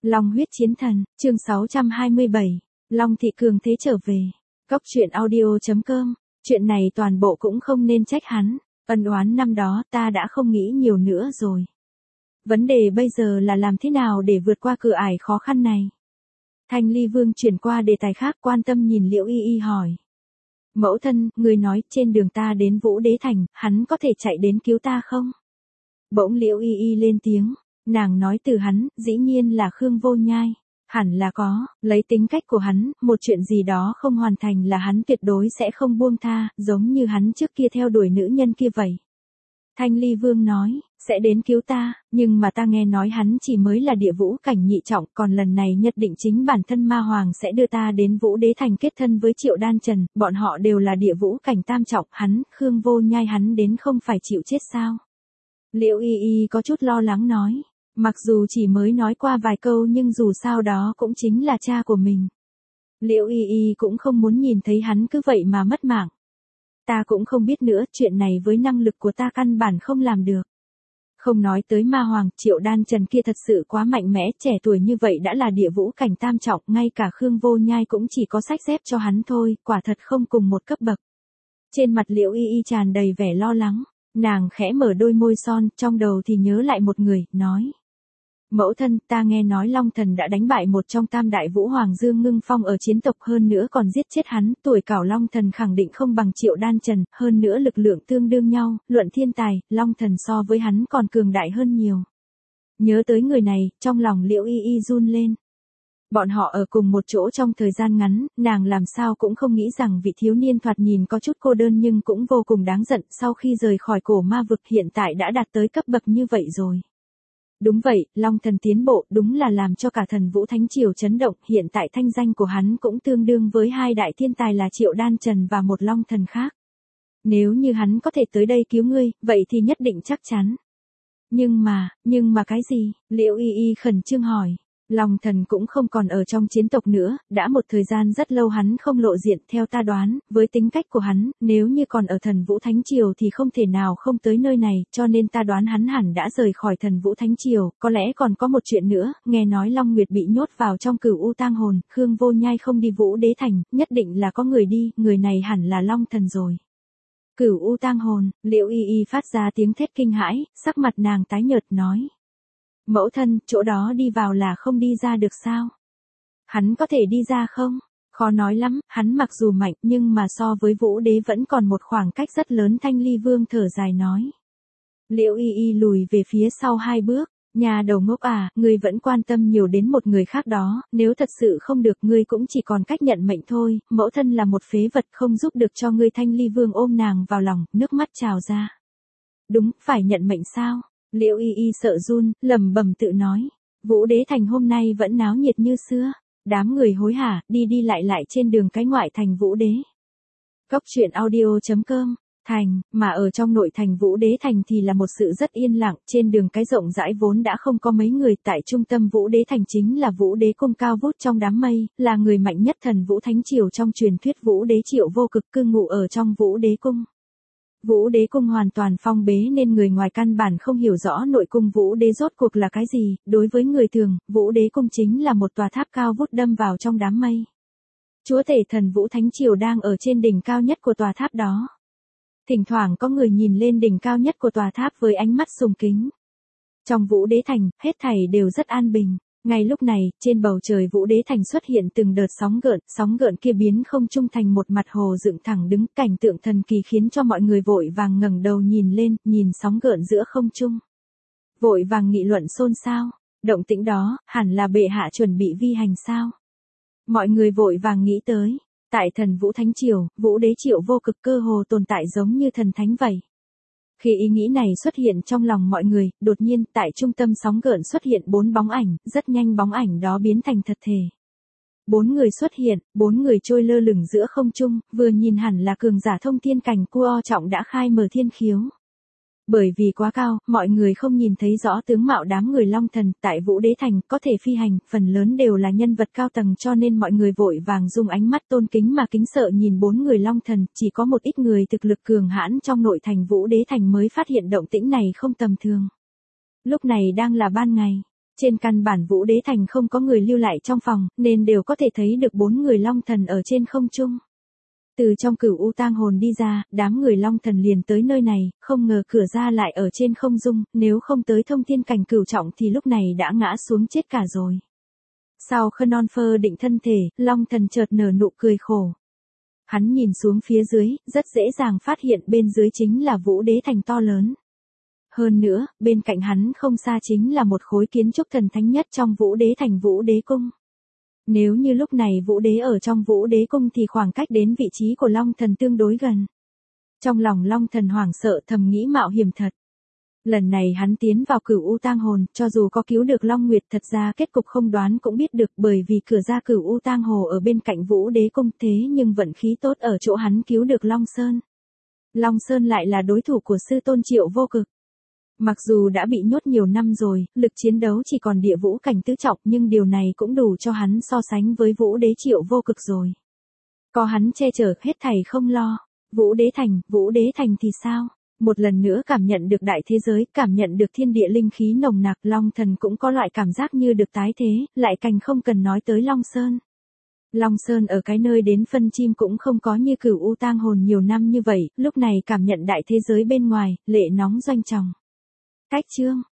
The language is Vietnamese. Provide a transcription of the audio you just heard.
Long huyết chiến thần, chương 627, Long thị cường thế trở về. Cóc truyện audio.com, chuyện này toàn bộ cũng không nên trách hắn, ân oán năm đó ta đã không nghĩ nhiều nữa rồi. Vấn đề bây giờ là làm thế nào để vượt qua cửa ải khó khăn này. Thanh Ly Vương chuyển qua đề tài khác, quan tâm nhìn Liễu Y Y hỏi. Mẫu thân, người nói trên đường ta đến Vũ Đế Thành, hắn có thể chạy đến cứu ta không? Bỗng Liễu Y Y lên tiếng, nàng nói từ hắn, dĩ nhiên là Khương Vô Nhai. Hẳn là có, lấy tính cách của hắn, một chuyện gì đó không hoàn thành là hắn tuyệt đối sẽ không buông tha, giống như hắn trước kia theo đuổi nữ nhân kia vậy. Thanh Ly Vương nói, sẽ đến cứu ta, nhưng mà ta nghe nói hắn chỉ mới là địa vũ cảnh nhị trọng, còn lần này nhất định chính bản thân Ma Hoàng sẽ đưa ta đến Vũ Đế Thành kết thân với Triệu Đan Trần, bọn họ đều là địa vũ cảnh tam trọng, hắn, Khương Vô Nhai hắn đến không phải chịu chết sao? Liễu Y Y có chút lo lắng nói, mặc dù chỉ mới nói qua vài câu nhưng dù sao đó cũng chính là cha của mình. Liễu Y Y cũng không muốn nhìn thấy hắn cứ vậy mà mất mạng. Ta cũng không biết nữa, chuyện này với năng lực của ta căn bản không làm được. Không nói tới Ma Hoàng, Triệu Đan Trần kia thật sự quá mạnh mẽ, trẻ tuổi như vậy đã là địa vũ cảnh tam trọng, ngay cả Khương Vô Nhai cũng chỉ có sách xếp cho hắn thôi, quả thật không cùng một cấp bậc. Trên mặt Liễu Y Y tràn đầy vẻ lo lắng, nàng khẽ mở đôi môi son, trong đầu thì nhớ lại một người, nói. Mẫu thân, ta nghe nói Long Thần đã đánh bại một trong tam đại vũ hoàng Dương Ngưng Phong ở chiến tộc, hơn nữa còn giết chết hắn, tuổi cảo Long Thần khẳng định không bằng Triệu Đan Trần, hơn nữa lực lượng tương đương nhau, luận thiên tài, Long Thần so với hắn còn cường đại hơn nhiều. Nhớ tới người này, trong lòng Liễu Y Y run lên. Bọn họ ở cùng một chỗ trong thời gian ngắn, nàng làm sao cũng không nghĩ rằng vị thiếu niên thoạt nhìn có chút cô đơn nhưng cũng vô cùng đáng giận, sau khi rời khỏi cổ ma vực hiện tại đã đạt tới cấp bậc như vậy rồi. Đúng vậy, Long Thần tiến bộ đúng là làm cho cả thần Vũ Thánh Triều chấn động, hiện tại thanh danh của hắn cũng tương đương với hai đại thiên tài là Triệu Đan Trần và một Long Thần khác. Nếu như hắn có thể tới đây cứu ngươi, vậy thì nhất định chắc chắn. Nhưng mà cái gì? Liễu Y Y khẩn trương hỏi. Long Thần cũng không còn ở trong chiến tộc nữa, đã một thời gian rất lâu hắn không lộ diện, theo ta đoán, với tính cách của hắn, nếu như còn ở thần Vũ Thánh Triều thì không thể nào không tới nơi này, cho nên ta đoán hắn hẳn đã rời khỏi thần Vũ Thánh Triều, có lẽ còn có một chuyện nữa, nghe nói Long Nguyệt bị nhốt vào trong Cửu U Tang Hồn, Khương Vô Nhai không đi Vũ Đế Thành, nhất định là có người đi, người này hẳn là Long Thần rồi. Cửu U Tang Hồn, Liễu Y Y phát ra tiếng thét kinh hãi, sắc mặt nàng tái nhợt nói. Mẫu thân, chỗ đó đi vào là không đi ra được sao? Hắn có thể đi ra không? Khó nói lắm, hắn mặc dù mạnh nhưng mà so với Vũ Đế vẫn còn một khoảng cách rất lớn. Thanh Ly Vương thở dài nói. Liễu Y Y lùi về phía sau 2 bước, nhà đầu ngốc à, ngươi vẫn quan tâm nhiều đến một người khác đó, nếu thật sự không được ngươi cũng chỉ còn cách nhận mệnh thôi, mẫu thân là một phế vật không giúp được cho ngươi. Thanh Ly Vương ôm nàng vào lòng, nước mắt trào ra. Đúng, phải nhận mệnh sao? Liễu Y Y sợ run, lẩm bẩm tự nói, Vũ Đế Thành hôm nay vẫn náo nhiệt như xưa, đám người hối hả, đi đi lại trên đường cái ngoại thành Vũ Đế. Cóc truyện audio.com, thành, mà ở trong nội thành Vũ Đế Thành thì là một sự rất yên lặng, trên đường cái rộng rãi vốn đã không có mấy người, tại trung tâm Vũ Đế Thành chính là Vũ Đế Cung cao vút trong đám mây, là người mạnh nhất thần Vũ Thánh Triều trong truyền thuyết Vũ Đế Triệu Vô Cực cư ngụ ở trong Vũ Đế Cung. Vũ Đế Cung hoàn toàn phong bế nên người ngoài căn bản không hiểu rõ nội cung Vũ Đế rốt cuộc là cái gì, đối với người thường, Vũ Đế Cung chính là một tòa tháp cao vút đâm vào trong đám mây. Chúa tể thần Vũ Thánh Triều đang ở trên đỉnh cao nhất của tòa tháp đó. Thỉnh thoảng có người nhìn lên đỉnh cao nhất của tòa tháp với ánh mắt sùng kính. Trong Vũ Đế Thành, hết thảy đều rất an bình. Ngay lúc này, trên bầu trời Vũ Đế Thành xuất hiện từng đợt sóng gợn kia biến không trung thành một mặt hồ dựng thẳng đứng, cảnh tượng thần kỳ khiến cho mọi người vội vàng ngẩng đầu nhìn lên, nhìn sóng gợn giữa không trung. Vội vàng nghị luận xôn xao, động tĩnh đó, hẳn là bệ hạ chuẩn bị vi hành sao? Mọi người vội vàng nghĩ tới, tại thần Vũ Thánh Triều, Vũ Đế Triệu Vô Cực cơ hồ tồn tại giống như thần thánh vậy. Khi ý nghĩ này xuất hiện trong lòng mọi người, đột nhiên, tại trung tâm sóng gợn xuất hiện 4 bóng ảnh, rất nhanh bóng ảnh đó biến thành thật thể. 4 người xuất hiện, 4 người trôi lơ lửng giữa không trung, vừa nhìn hẳn là cường giả thông thiên cảnh Cua Trọng đã khai mở thiên khiếu. Bởi vì quá cao, mọi người không nhìn thấy rõ tướng mạo đám người Long Thần, tại Vũ Đế Thành, có thể phi hành, phần lớn đều là nhân vật cao tầng cho nên mọi người vội vàng dùng ánh mắt tôn kính mà kính sợ nhìn 4 người Long Thần, chỉ có một ít người thực lực cường hãn trong nội thành Vũ Đế Thành mới phát hiện động tĩnh này không tầm thường. Lúc này đang là ban ngày. Trên căn bản Vũ Đế Thành không có người lưu lại trong phòng, nên đều có thể thấy được 4 người Long Thần ở trên không trung. Từ trong Cửu U tang hồn đi ra, đám người Long Thần liền tới nơi này, không ngờ cửa ra lại ở trên không dung, nếu không tới thông thiên cảnh cửu trọng thì lúc này đã ngã xuống chết cả rồi. Sau non phơ định thân thể, Long Thần chợt nở nụ cười khổ. Hắn nhìn xuống phía dưới, rất dễ dàng phát hiện bên dưới chính là Vũ Đế Thành to lớn. Hơn nữa, bên cạnh hắn không xa chính là một khối kiến trúc thần thánh nhất trong Vũ Đế Thành Vũ Đế Cung. Nếu như lúc này Vũ Đế ở trong Vũ Đế Cung thì khoảng cách đến vị trí của Long Thần tương đối gần. Trong lòng Long Thần hoảng sợ thầm nghĩ mạo hiểm thật. Lần này hắn tiến vào Cửu U tang hồn, cho dù có cứu được Long Nguyệt thật ra kết cục không đoán cũng biết được, bởi vì cửa ra Cửu U tang hồ ở bên cạnh Vũ Đế Cung, thế nhưng vận khí tốt ở chỗ hắn cứu được Long Sơn. Long Sơn lại là đối thủ của sư tôn Triệu Vô Cực. Mặc dù đã bị nhốt nhiều năm rồi, lực chiến đấu chỉ còn địa vũ cảnh tứ trọng, nhưng điều này cũng đủ cho hắn so sánh với Vũ Đế Triệu Vô Cực rồi. Có hắn che chở hết thảy không lo. Vũ Đế Thành thì sao? Một lần nữa cảm nhận được đại thế giới, cảm nhận được thiên địa linh khí nồng nặc, Long Thần cũng có loại cảm giác như được tái thế, lại càng không cần nói tới Long Sơn. Long Sơn ở cái nơi đến phân chim cũng không có như Cửu U tang hồn nhiều năm như vậy, lúc này cảm nhận đại thế giới bên ngoài, lệ nóng doanh tròng. Cách chương